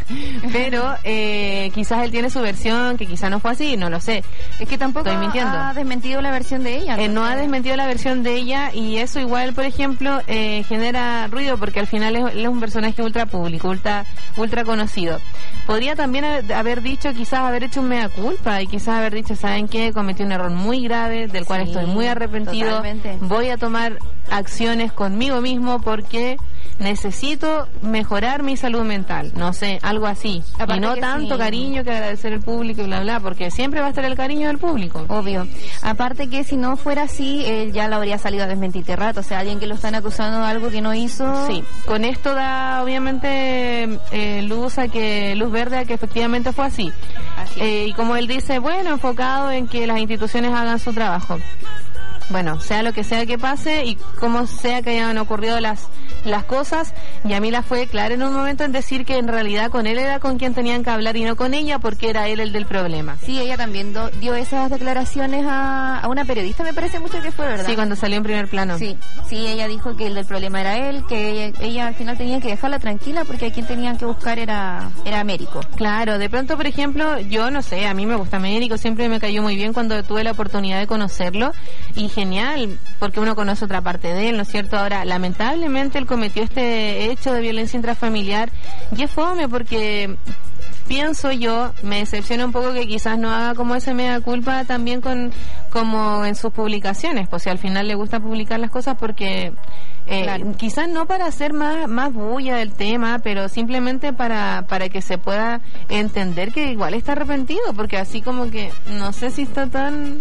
Pero eh, quizás él tiene su versión, que quizás no fue así, no lo sé. Es que tampoco Estoy mintiendo. ha desmentido la versión de ella. Eh, no ha desmentido la versión de ella y eso igual, por ejemplo, eh, genera ruido porque al final es, es un personaje ultra público, ultra, ultra conocido. Podría también haber dicho, quizás haber hecho un mea culpa y quizás haber dicho, ¿saben qué? Cometí un error muy grave del cual sí, estoy muy arrepentido. Totalmente. Voy a tomar acciones conmigo mismo porque necesito mejorar mi salud mental, no sé, algo así. Aparte y no tanto sí. cariño que agradecer al público y bla bla, porque siempre va a estar el cariño del público. Obvio. Aparte que si no fuera así, él ya lo habría salido a desmentir de rato, o sea, alguien que lo están acusando de algo que no hizo. Sí, con esto da obviamente eh, luz a que luz verde a que efectivamente fue así. así. Eh, y como él dice, bueno, enfocado en que las instituciones hagan su trabajo. Bueno, sea lo que sea que pase y como sea que hayan ocurrido las las cosas, Yamila fue clara en un momento en decir que en realidad con él era con quien tenían que hablar y no con ella porque era él el del problema. Sí, ella también do, dio esas declaraciones a, a una periodista, me parece mucho que fue, ¿verdad? Sí, cuando salió en primer plano. Sí, sí, ella dijo que el del problema era él, que ella, ella al final tenía que dejarla tranquila porque a quien tenían que buscar era, era Américo. Claro, de pronto, por ejemplo, yo no sé, a mí me gusta Américo, siempre me cayó muy bien cuando tuve la oportunidad de conocerlo y genial, porque uno conoce otra parte de él, ¿no es cierto? Ahora, lamentablemente él cometió este hecho de violencia intrafamiliar y es fome porque pienso yo, me decepciona un poco que quizás no haga como ese mea culpa también con como en sus publicaciones, pues si al final le gusta publicar las cosas porque eh, claro. quizás no para hacer más más bulla del tema, pero simplemente para para que se pueda entender que igual está arrepentido, porque así como que no sé si está tan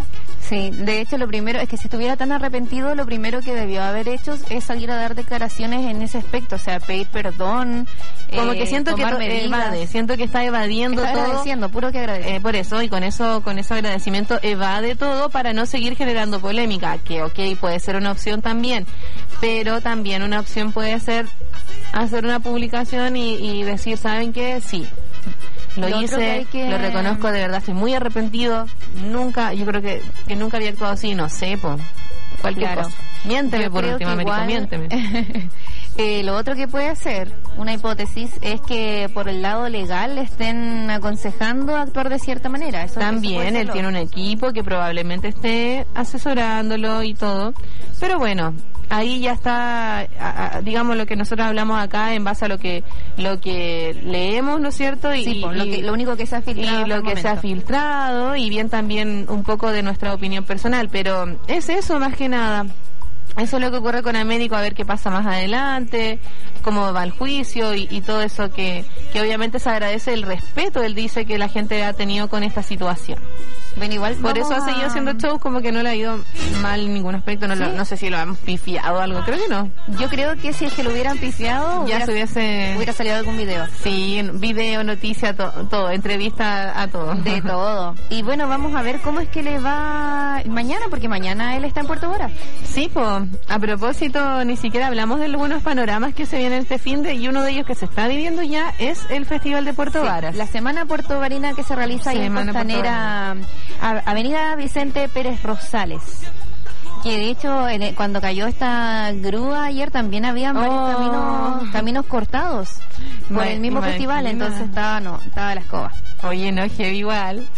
Sí, de hecho lo primero es que si estuviera tan arrepentido, lo primero que debió haber hecho es salir a dar declaraciones en ese aspecto, o sea, pedir perdón. Como eh, que siento que to- evade, siento que está evadiendo está todo. agradeciendo, puro que agradece. Eh, por eso, y con eso, con ese agradecimiento evade todo para no seguir generando polémica, que ok, puede ser una opción también, pero también una opción puede ser hacer una publicación y, y decir, ¿saben qué? Sí. Lo, Lo otro que hice, hay que- lo reconozco, de verdad, estoy muy arrepentido. Nunca, yo creo que, que nunca había actuado así, no sé, po. Cualquier Claro. cosa. Miénteme Yo por creo último, que Américo, igual- miénteme. Eh, lo otro que puede hacer, una hipótesis, es que por el lado legal le estén aconsejando actuar de cierta manera. Eso, También eso puede él serlo. tiene un equipo que probablemente esté asesorándolo y todo. Pero bueno, ahí ya está, a- a- digamos, lo que nosotros hablamos acá en base a lo que lo que leemos, ¿no es cierto? Y, Sí, po, lo y- que- lo único que se ha filtrado y hasta lo el que se ha momento. filtrado, y bien también un poco de nuestra opinión personal, pero es eso más que nada. Eso es lo que ocurre con Américo, a ver qué pasa más adelante, cómo va el juicio y, y todo eso que, que obviamente se agradece el respeto, él dice, que la gente ha tenido con esta situación. Bueno, igual Por vamos eso ha a- seguido haciendo shows, como que no le ha ido mal en ningún aspecto, no, lo- ¿Sí? no sé si lo han pifiado o algo, creo que no. Yo creo que si es que lo hubieran pifiado, Ya hubiera, se hubiese... hubiera salido algún video. Sí, video, noticia, to- todo, entrevista a todo. De todo. Y bueno, vamos a ver cómo es que le va mañana, porque mañana él está en Puerto Varas. Sí, po. A propósito, ni siquiera hablamos de algunos panoramas que se vienen este fin de, y uno de ellos que se está viviendo ya es el Festival de Puerto Sí, Varas. la semana puertovarina que se realiza ahí en Semana Costanera, a- Avenida Vicente Pérez Rosales. Que de hecho, en el- cuando cayó esta grúa ayer, también había varios Oh. caminos, caminos cortados por Ma- el mismo imagina. festival, entonces estaba, no, estaba la escoba. Oye, no, heavy igual.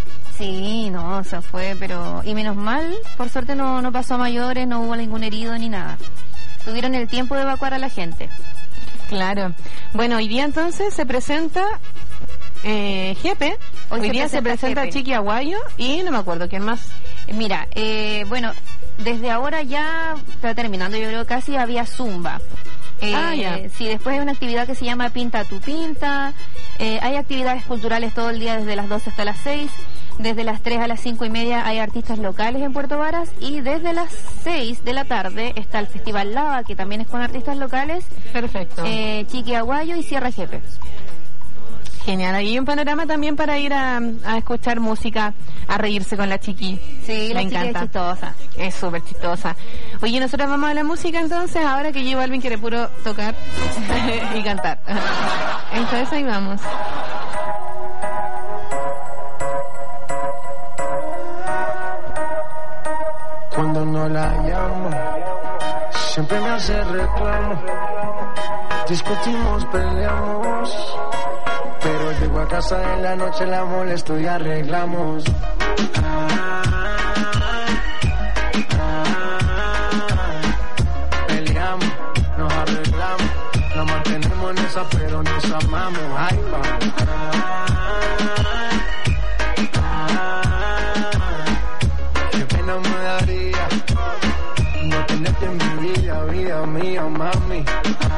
Sí, no, o sea, fue, pero... Y menos mal, por suerte no, no pasó a mayores, no hubo ningún herido ni nada. Tuvieron el tiempo de evacuar a la gente. Claro. Bueno, hoy día entonces se presenta eh, Jepe. Hoy, Hoy se día se presenta presenta Jepe. Chiqui Aguayo y no me acuerdo quién más. Mira, eh, bueno, desde ahora ya está terminando, yo creo casi había zumba. Eh, Ah, ya. Sí, después hay una actividad que se llama Pinta tu Pinta. Eh, hay actividades culturales todo el día desde las doce hasta las seis. Desde las tres a las cinco y media hay artistas locales en Puerto Varas. Y desde las seis de la tarde está el Festival Lava, que también es con artistas locales. Perfecto. Eh, Chiqui Aguayo y Sierra Jepe. Genial. Ahí hay un panorama también para ir a, a escuchar música, a reírse con la Chiqui. Sí, la Me Chiqui es encanta. chistosa. Es súper chistosa. Oye, nosotros vamos a la música entonces, ahora que yo Alvin quiere puro tocar y cantar. Entonces ahí vamos. Cuando no la llamo, siempre me hace reclamo. Discutimos, peleamos, pero llego a casa en la noche, la molesto y arreglamos. Peleamos, nos arreglamos, nos mantenemos en esa, pero nos amamos. Ay, vamos. Qué pena me daría no tenerte en mi vida, vida mía, mami.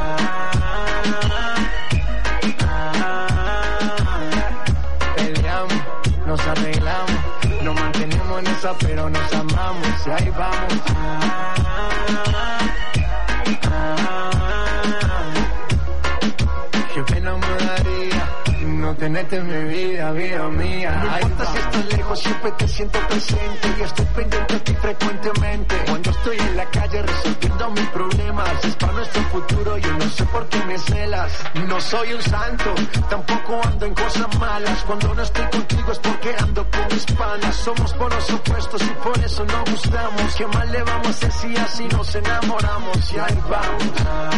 Peleamos, nos arreglamos, nos mantenemos en esa, pero nos amamos. Y ahí vamos. Qué pena me daría no tenerte en mi vida, vida mía. No importa si estás lejos, siempre te siento presente y estoy pendiente de ti frecuentemente. Cuando estoy en la calle resolviendo mis problemas, es para nuestro futuro, yo no sé por qué me celas. No soy un santo, tampoco ando en cosas malas. Cuando no estoy contigo es porque ando con mis panas. Somos polos opuestos y por eso nos gustamos. ¿Qué más le vamos a hacer si así nos enamoramos? Y ahí vamos.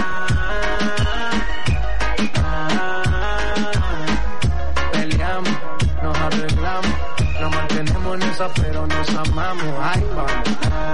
Peleamos, nos arreglamos, nos mantenemos en esa, pero nos amamos. Ay, vamos.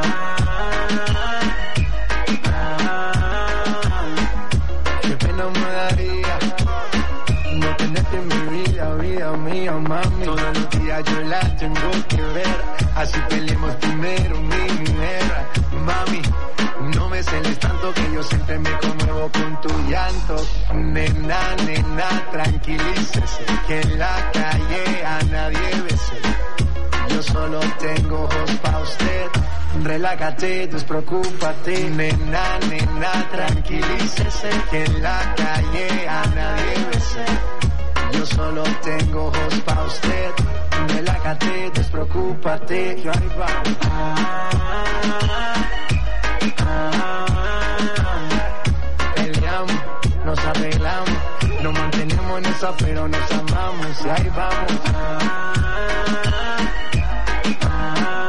Qué pena me daría no tenerte en mi vida, vida mía, mami. Todos los días yo la tengo que ver, así peleemos primero, mi mujer. Mami, no me celes tanto que yo siempre me conmuevo con tu llanto. Nena, nena, tranquilícese, que en la calle a nadie bese. Yo solo tengo ojos pa' usted. Relájate, despreocúpate, nena, nena, tranquilícese, que en la calle a nadie bese. Yo solo tengo ojos pa' usted. Relájate, despreocúpate, que ahí va. Ah, ah, peleamos, nos arreglamos, nos mantenemos en esa, pero nos amamos y ahí vamos. Ah, ah,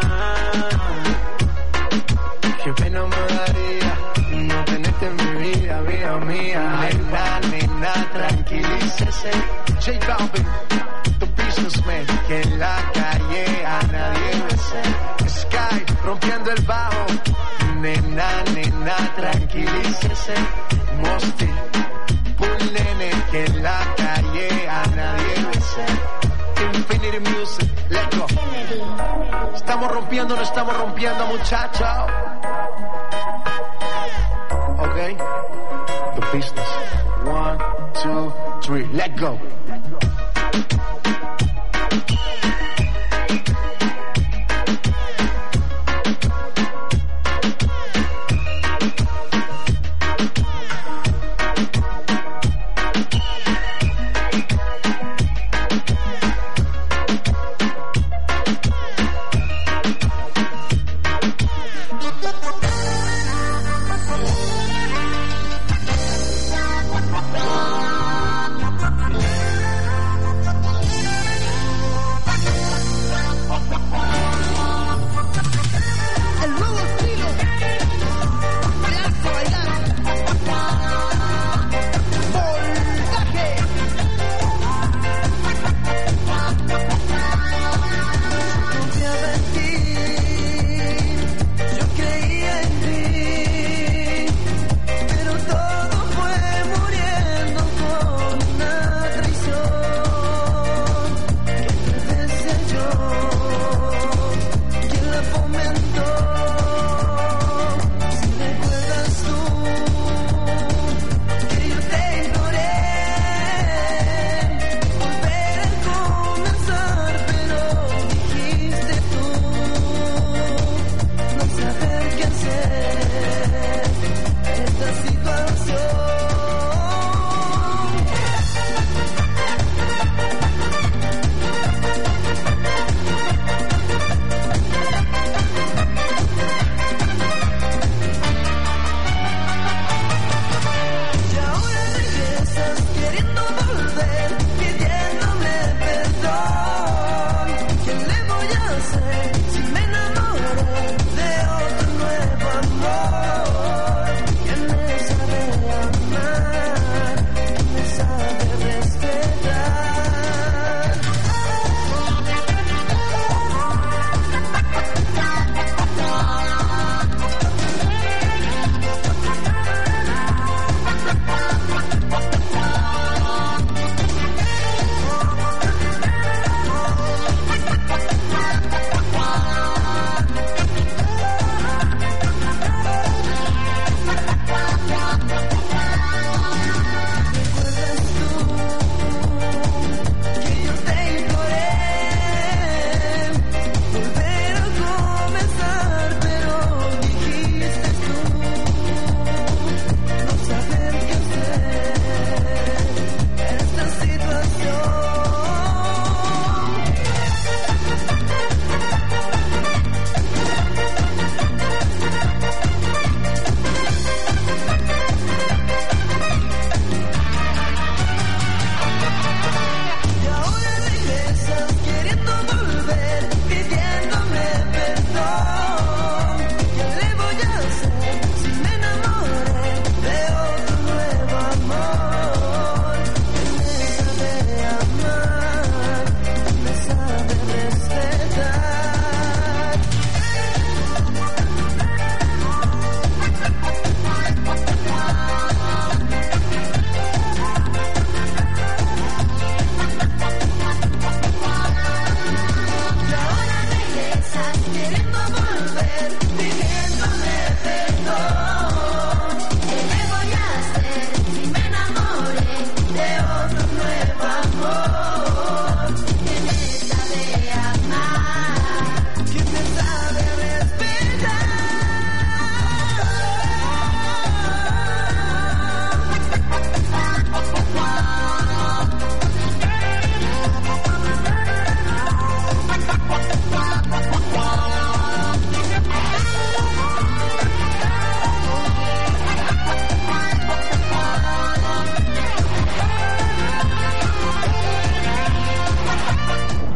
qué pena me daría no tenerte en mi vida, vida mía. Nena, nena, tranquilícese. J Balvin, the businessman, que en la calle a nadie bese. Sky, rompiendo el bajo. Nena, nena, tranquilícese. Mosty, Bull Nene, que en la calle a nadie bese. Infinity Music, let's go. Estamos rompiendo, no estamos rompiendo, muchachos. Okay, the business. One, two, three, let go.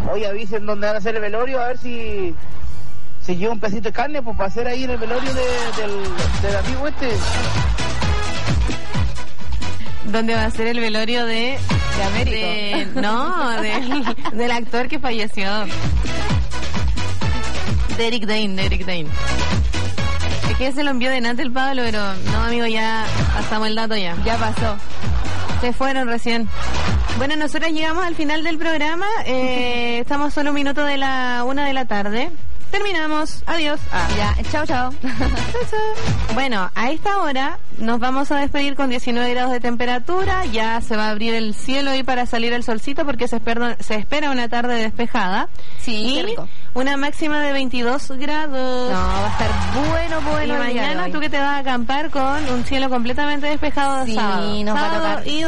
Oye, avisen dónde van a hacer el velorio, a ver si si lleva un pedacito de carne, pues para hacer ahí en el velorio de, del, del amigo este. ¿Dónde va a ser el velorio de... De Américo? De, no, del, del actor que falleció. De Eric Dane, de Eric Dane. Es que se lo envió de Nate el Pablo, pero no, amigo, ya pasamos el dato ya. Ya pasó. Se fueron recién. Bueno, nosotros llegamos al final del programa. Eh, estamos solo un minuto de la una de la tarde. Terminamos. Adiós. Ah. Ya, chao, chao. Bueno, a esta hora nos vamos a despedir con diecinueve grados de temperatura. Ya se va a abrir el cielo ahí para salir el solcito porque se espera, se espera una tarde despejada. Sí, y qué rico. Una máxima de veintidós grados. No, va a estar bueno, bueno. Y mañana tú que te vas a acampar con un cielo completamente despejado de sí, sábado. nos sábado va a tocar. Y